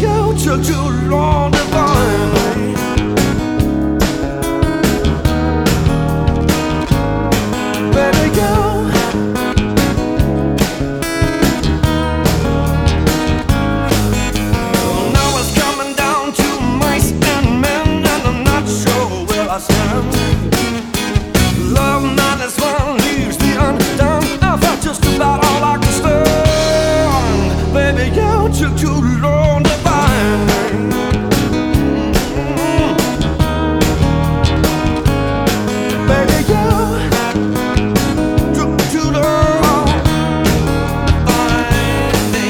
you took too long to find me. Baby, you. Now it's coming down to mice and men, and I'm not sure where I stand. Love minus one leaves me undone. I felt just about all I could stand. Baby, you took too long to find me. Baby, you took too long to find me.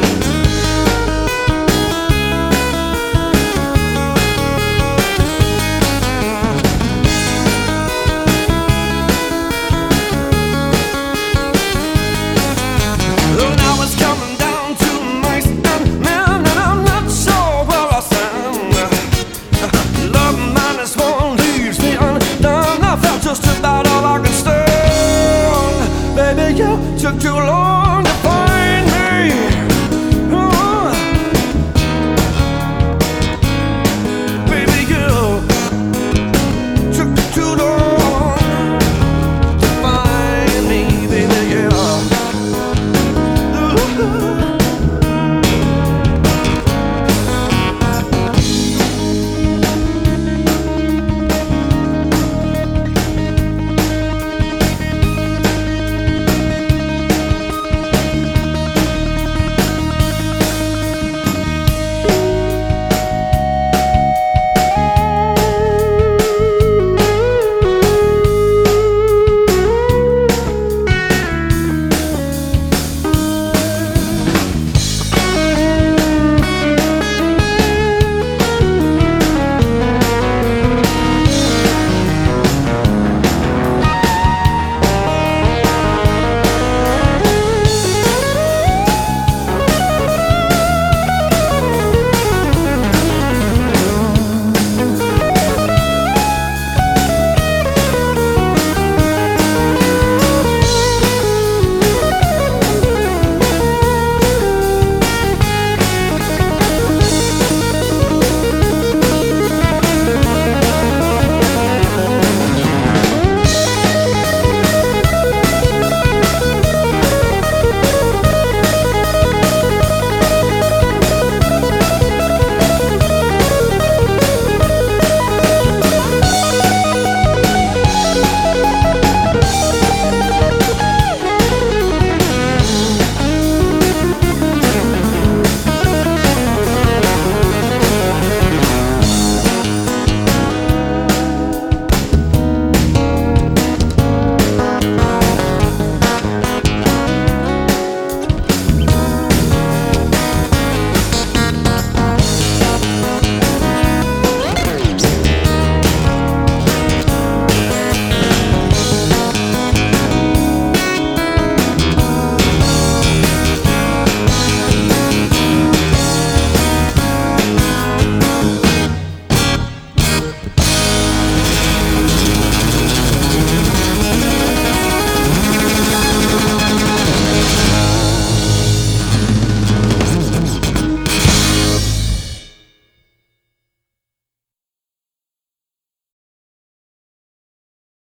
Now it's coming down to mice and men, and I'm not sure where I stand. Love minus one leaves me undone. I felt just about all I could stand. Baby, you took too long.